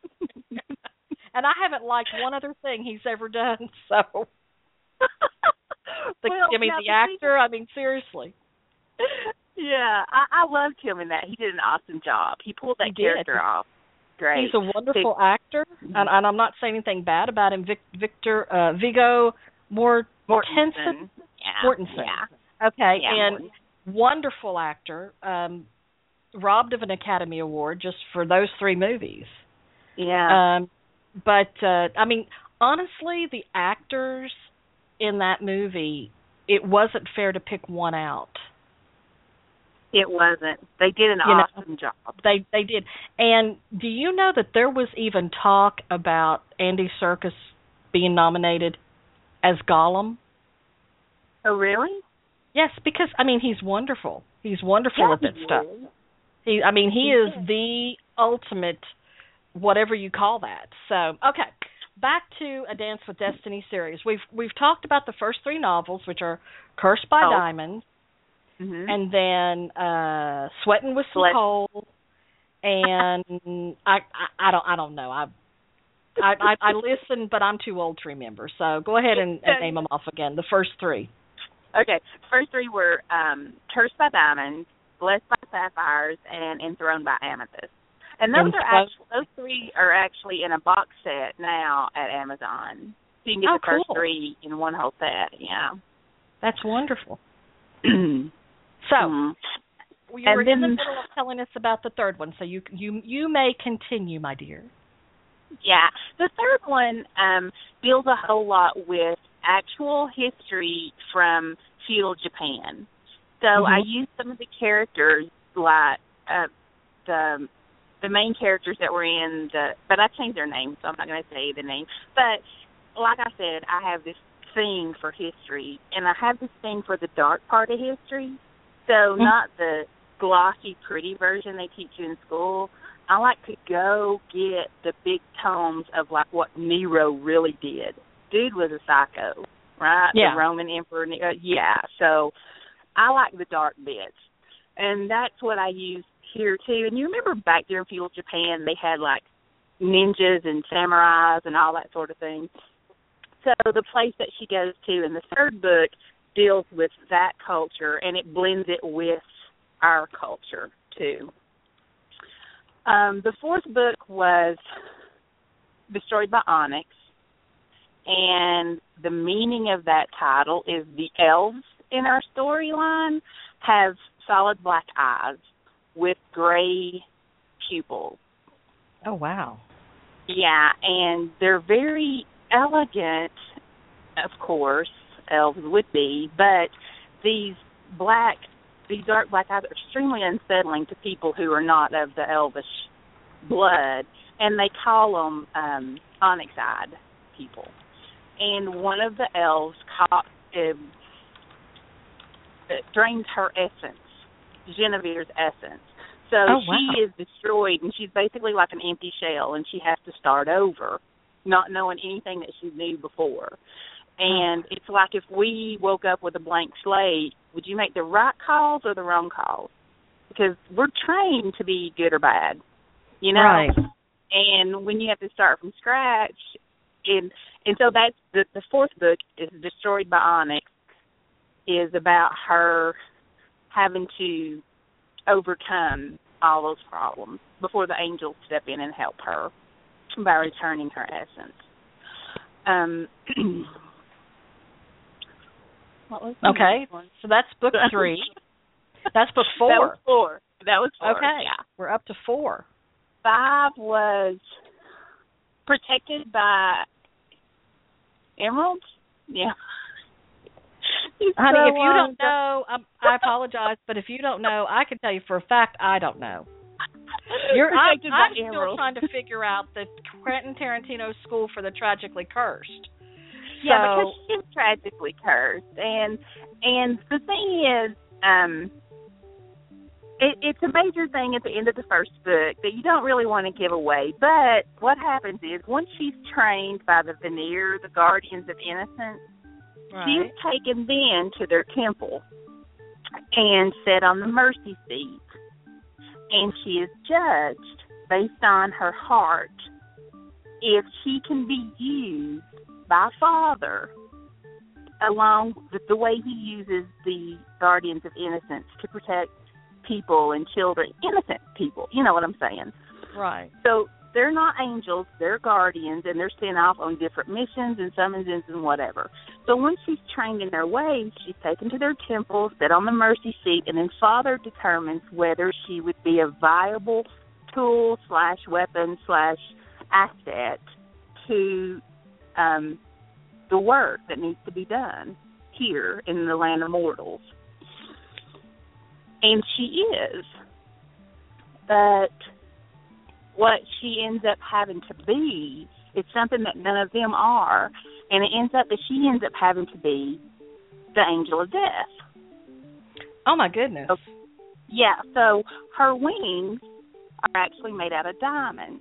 and I haven't liked one other thing he's ever done. So, the, well, I mean, now the the actor. I mean, seriously. Yeah, I, I loved him in that. He did an awesome job. He pulled that He did. character off. Great. He's a wonderful actor, and, and I'm not saying anything bad about him. Vic, Victor uh, Viggo Mortensen. Mortensen. Yeah. Mortensen. Yeah. Okay, Yeah, and wonderful actor. Um, robbed of an Academy Award just for those three movies. Yeah. Um, but uh, I mean, honestly, the actors in that movie, it wasn't fair to pick one out. It wasn't. They did an You know, awesome job. They they did. And do you know that there was even talk about Andy Serkis being nominated as Gollum? Oh, really? Yes, because I mean he's wonderful. He's wonderful Yeah, at that he stuff. is. He I mean he He is is. the ultimate whatever you call that. So, okay. Back to A Dance with Destiny series. We've we've talked about the first three novels, which are Cursed by Oh. Diamonds, Mm-hmm. and then uh Sweating with Some Sweat. Coal, and I, I I don't I don't know. I I I, I listen, but I'm too old to remember. So go ahead and, and name them off again. The first three. Okay. First three were um, Cursed by Diamonds, Blessed by Sapphires, and Enthroned by Amethyst. And those Enthroned- are actually, those three are actually in a box set now at Amazon. So you can get Oh, the first cool. three in one whole set. Yeah. That's wonderful. Mhm. So you were And in the then- middle of telling us about the third one, so you you you may continue, my dear. Yeah. The third one um, deals a whole lot with actual history from feudal Japan. So Mhm. I used some of the characters, like uh, the the main characters that were in the, but I changed their names, so I'm not going to say the name. But like I said, I have this thing for history, and I have this thing for the dark part of history. So Mm-hmm. not the glossy, pretty version they teach you in school. I like to go get the big tomes of like what Nero really did. Dude was a psycho, right? Yeah. The Roman emperor. Uh, yeah. So I like the dark bits, and that's what I use here too. And you remember back there in feudal Japan, they had like ninjas and samurais and all that sort of thing. So the place that she goes to in the third book deals with that culture, and it blends it with our culture too. Um, the fourth book was Destroyed by Onyx, and the meaning of that title is the elves in our storyline have solid black eyes with gray pupils. Oh wow. Yeah, and they're very elegant, of course, elves would be, but these black these dark black eyes are extremely unsettling to people who are not of the elvish blood, and they call them um, onyx-eyed people. And one of the elves caught, uh, drains her essence, Guinevere's essence. So oh, wow. she is destroyed, and she's basically like an empty shell, and she has to start over, not knowing anything that she knew before. And it's like if we woke up with a blank slate, would you make the right calls or the wrong calls? Because we're trained to be good or bad, you know? Right. And when you have to start from scratch, and and so that's the, the fourth book is Destroyed by Onyx, is about her having to overcome all those problems before the angels step in and help her by returning her essence. Um, what was okay, so that's book three. That's book four. That was four. That was four. Okay, yeah. We're up to four. Five was Protected by Emeralds. Yeah. Honey, so if you don't long. know, um, I apologize, but if you don't know, I can tell you for a fact I don't know. You're, I'm, Protected I'm by still Emeralds. trying to figure out the Quentin Tarantino School for the Tragically Cursed. Yeah, so, because she is tragically cursed, and and the thing is, um, it, it's a major thing at the end of the first book that you don't really want to give away. But what happens is, once she's trained by the Vanir, the Guardians of Innocence, right. she is taken then to their temple and set on the mercy seat, and she is judged based on her heart if she can be used by Father, along with the way he uses the Guardians of Innocence to protect people and children, innocent people, you know what I'm saying? Right. So they're not angels, they're guardians, and they're sent off on different missions and summonses and whatever. So once she's trained in their ways, she's taken to their temple, set on the mercy seat, and then Father determines whether she would be a viable tool slash weapon slash asset to Um, the work that needs to be done here in the land of mortals. And she is. But what she ends up having to be is something that none of them are. And it ends up that she ends up having to be the angel of death. Oh, my goodness. So, yeah, so her wings are actually made out of diamond.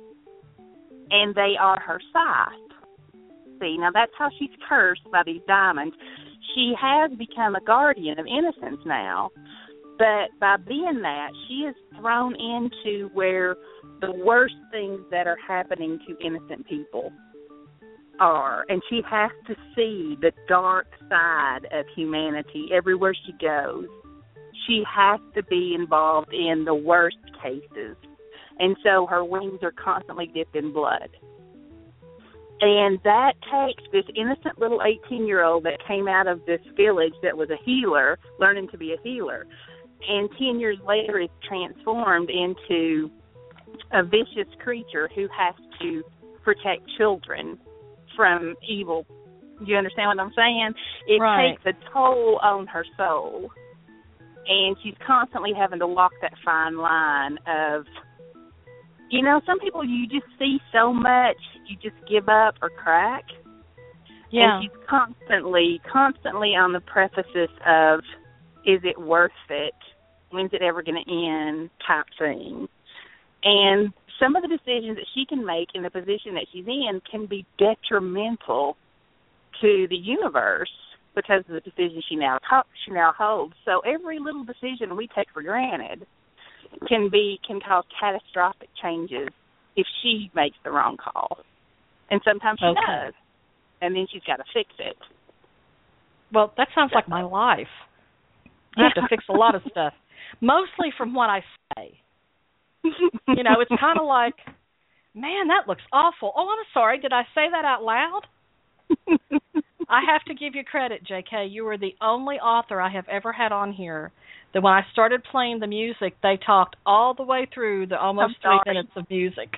And they are her scythe. See, now that's how she's cursed by these diamonds. She has become a guardian of innocence now, but by being that, she is thrown into where the worst things that are happening to innocent people are, and she has to see the dark side of humanity everywhere she goes. She has to be involved in the worst cases, and so her wings are constantly dipped in blood. And that takes this innocent little eighteen-year-old that came out of this village that was a healer, learning to be a healer, and ten years later is transformed into a vicious creature who has to protect children from evil. You understand what I'm saying? It right. takes a toll on her soul, and she's constantly having to walk that fine line of, you know, some people you just see so much, you just give up or crack. Yeah. And she's constantly, constantly on the precipice of, is it worth it? When's it ever going to end type thing. And some of the decisions that she can make in the position that she's in can be detrimental to the universe because of the decision she now she now holds. So every little decision we take for granted can be can cause catastrophic changes if she makes the wrong call. And sometimes she okay. does. And then she's got to fix it. Well, that sounds like my life. I have to fix a lot of stuff, mostly from what I say. You know, it's kind of like, man, that looks awful. Oh, I'm sorry. Did I say that out loud? I have to give you credit, J K. You were the only author I have ever had on here that when I started playing the music, they talked all the way through the almost three minutes of music.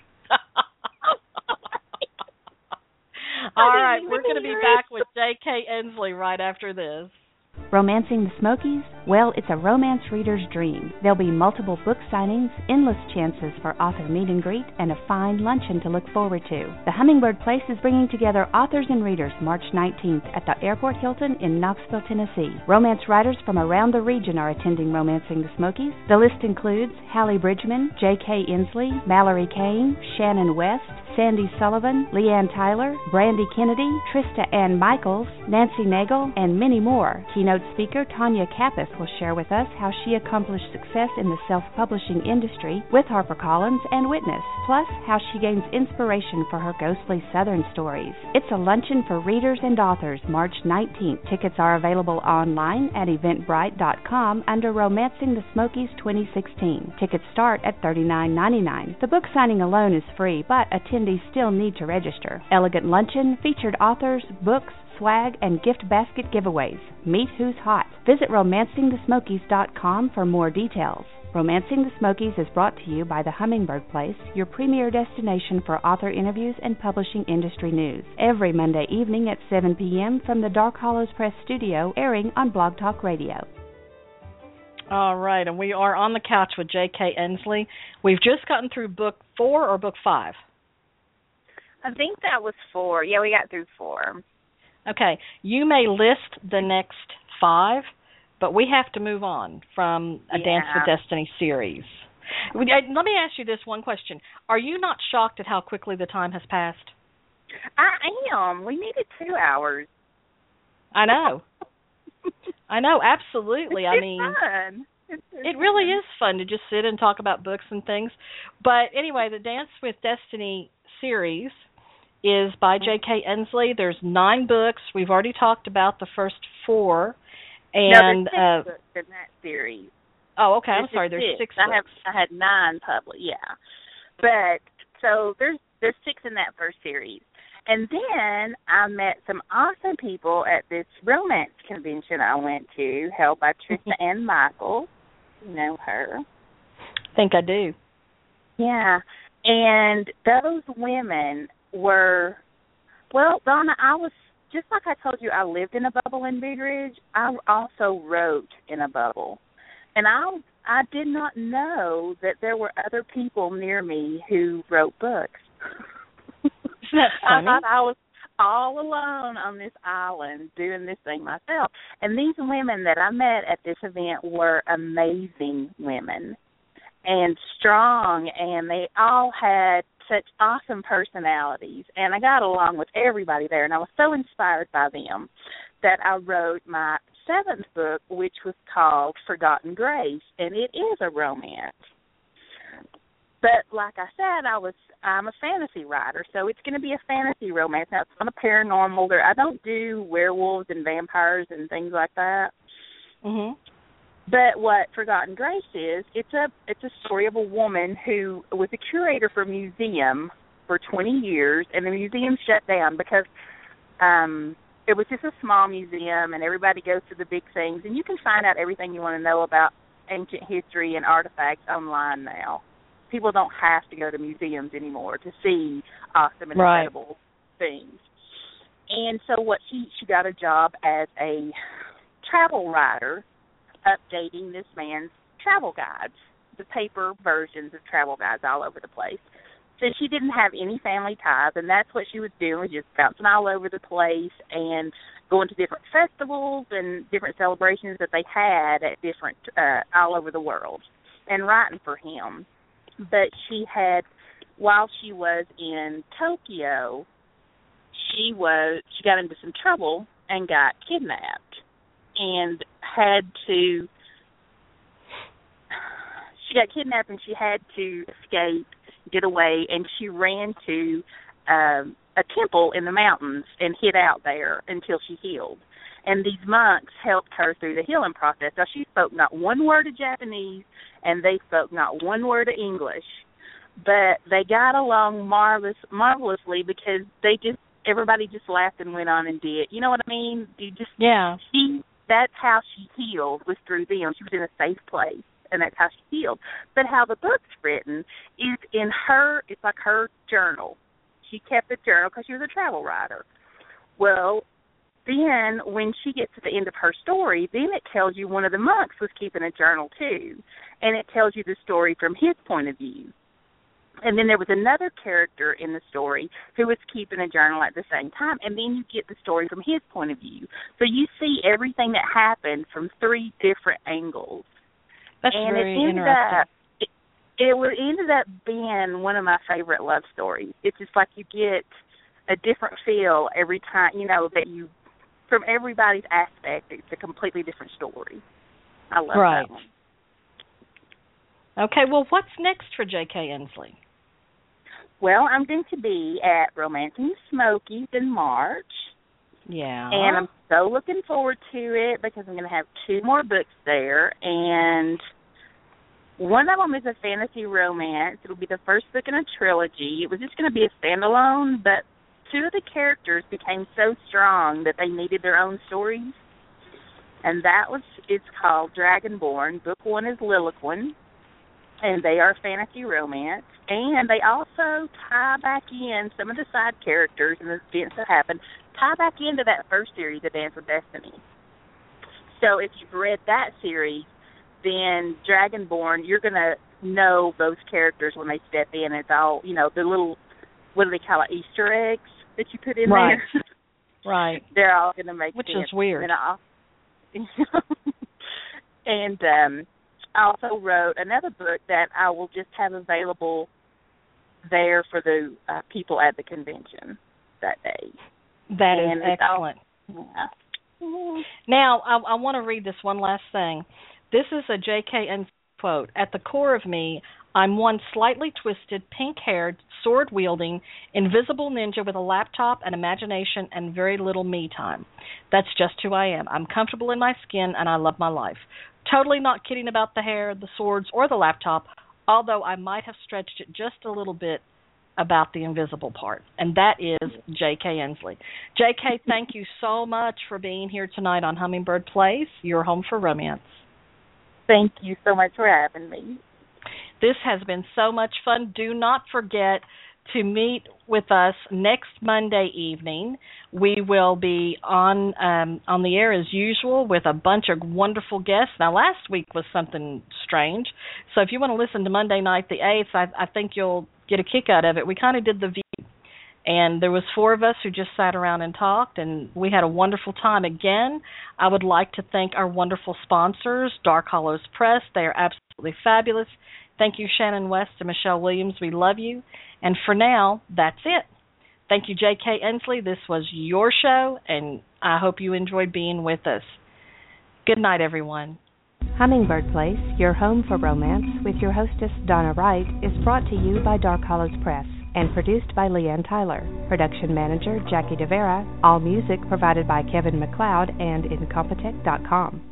All right, we're going to be back with J K. Ensley right after this. Romancing the Smokies? Well, it's a romance reader's dream. There'll be multiple book signings, endless chances for author meet and greet, and a fine luncheon to look forward to. The Hummingbird Place is bringing together authors and readers March nineteenth at the Airport Hilton in Knoxville, Tennessee. Romance writers from around the region are attending Romancing the Smokies. The list includes Hallie Bridgman, J K. Inslee, Mallory Kane, Shannon West, Sandy Sullivan, Leanne Tyler, Brandy Kennedy, Trista Ann Michaels, Nancy Nagel, and many more. Keynote speaker Tanya Kappeth will share with us how she accomplished success in the self-publishing industry with HarperCollins and Witness, plus how she gains inspiration for her ghostly Southern stories. It's a luncheon for readers and authors March nineteenth. Tickets are available online at eventbrite dot com under Romancing the Smokies twenty sixteen. Tickets start at thirty-nine ninety-nine. The book signing alone is free, but attendees still need to register. Elegant luncheon, featured authors, books, swag, and gift basket giveaways. Meet who's hot. Visit romancing the smokies dot com for more details. Romancing the Smokies is brought to you by the Hummingbird Place, your premier destination for author interviews and publishing industry news. Every Monday evening at seven p.m. from the Dark Hollows Press studio, airing on Blog Talk Radio. All right, and we are on the couch with J K. Inslee. We've just gotten through book four or book five? I think that was four. Yeah, we got through four. Okay, you may list the next five, but we have to move on from a yeah. Dance with Destiny series. Let me ask you this one question. Are you not shocked at how quickly the time has passed? I am. We needed two hours. I know. I know, absolutely. It's I mean, fun. It's, it's it really fun. is fun to just sit and talk about books and things. But anyway, the Dance with Destiny series is by J K. Inslee. There's nine books. We've already talked about the first four. And no, uh, there's six books in that series. Oh, okay. There's I'm sorry. There's six. six I books. have I had nine published. Yeah, but so there's there's six in that first series. And then I met some awesome people at this romance convention I went to, held by Trista Ann Michaels. You know her. I think I do. Yeah. And those women were, well, Donna, I was, just like I told you, I lived in a bubble in Big Ridge, I also wrote in a bubble. And I, I did not know that there were other people near me who wrote books. Isn't that funny? I thought I was all alone on this island doing this thing myself. And these women that I met at this event were amazing women and strong, and they all had such awesome personalities. And I got along with everybody there, and I was so inspired by them that I wrote my seventh book, which was called Forgotten Grace, and it is a romance. But like I said, I was I'm a fantasy writer, so it's going to be a fantasy romance. Now, it's not a paranormal. There, I don't do werewolves and vampires and things like that. Mhm. But what Forgotten Grace is, it's a it's a story of a woman who was a curator for a museum for twenty years, and the museum shut down because um, it was just a small museum, and everybody goes to the big things, and you can find out everything you want to know about ancient history and artifacts online now. People don't have to go to museums anymore to see awesome and right. incredible things. And so what she she got a job as a travel writer, updating this man's travel guides, the paper versions of travel guides all over the place. So she didn't have any family ties, and that's what she was doing, was just bouncing all over the place and going to different festivals and different celebrations that they had at different, uh, all over the world, and writing for him. But she had, while she was in Tokyo, she was she got into some trouble and got kidnapped and had to, she got kidnapped and she had to escape, get away, and she ran to um, a temple in the mountains and hid out there until she healed. And these monks helped her through the healing process. Now, she spoke not one word of Japanese, and they spoke not one word of English. But they got along marvelous, marvelously because they just, everybody just laughed and went on and did. You know what I mean? You just, yeah. She, that's how she healed, was through them. She was in a safe place, and that's how she healed. But how the book's written is in her, it's like her journal. She kept a journal because she was a travel writer. Well, then when she gets to the end of her story, then it tells you one of the monks was keeping a journal too, and it tells you the story from his point of view. And then there was another character in the story who was keeping a journal at the same time, and then you get the story from his point of view. So you see everything that happened from three different angles. That's and very it ended interesting. Up, it, it ended up being one of my favorite love stories. It's just like you get a different feel every time, you know, that you, from everybody's aspect, it's a completely different story. I love right. that one. Okay, well, what's next for J K. Inslee? Well, I'm going to be at Romancing the Smokies in March. Yeah. And I'm so looking forward to it because I'm going to have two more books there. And one of them is a fantasy romance. It'll be the first book in a trilogy. It was just going to be a standalone, but two of the characters became so strong that they needed their own stories. And that was, it's called Dragonborn. Book one is Liliquin, and they are fantasy romance. And they also tie back in some of the side characters and the events that happened, tie back into that first series, The Dance of Destiny. So if you've read that series, then Dragonborn, you're going to know those characters when they step in. It's all, you know, the little, what do they call it, Easter eggs that you put in right. there. Right. They're all going to make Which sense. is weird. And, I'll, and um, I also wrote another book that I will just have available there for the uh, people at the convention that day. That and is excellent. All, yeah. Now, I, I want to read this one last thing. This is a J K. Inslee quote. At the core of me, I'm one slightly twisted, pink-haired, sword-wielding, invisible ninja with a laptop, an imagination, and very little me time. That's just who I am. I'm comfortable in my skin, and I love my life. Totally not kidding about the hair, the swords, or the laptop, although I might have stretched it just a little bit about the invisible part. And that is J K. Inslee. J K, thank you so much for being here tonight on Hummingbird Place, your home for romance. Thank you so much for having me. This has been so much fun. Do not forget to meet with us next Monday evening. We will be on um, on the air as usual with a bunch of wonderful guests. Now, last week was something strange, so if you want to listen to Monday night the eighth, I, I think you'll get a kick out of it. We kind of did the view, and there was four of us who just sat around and talked, and we had a wonderful time. Again, I would like to thank our wonderful sponsors, Dark Hollows Press. They are absolutely fabulous. Thank you, Shannon West and Michelle Williams. We love you. And for now, that's it. Thank you, J K. Inslee. This was your show, and I hope you enjoyed being with us. Good night, everyone. Hummingbird Place, your home for romance, with your hostess, Donna Wright, is brought to you by Dark Hollows Press and produced by Leanne Tyler. Production manager, Jackie DeVera. All music provided by Kevin MacLeod and Incompetech dot com.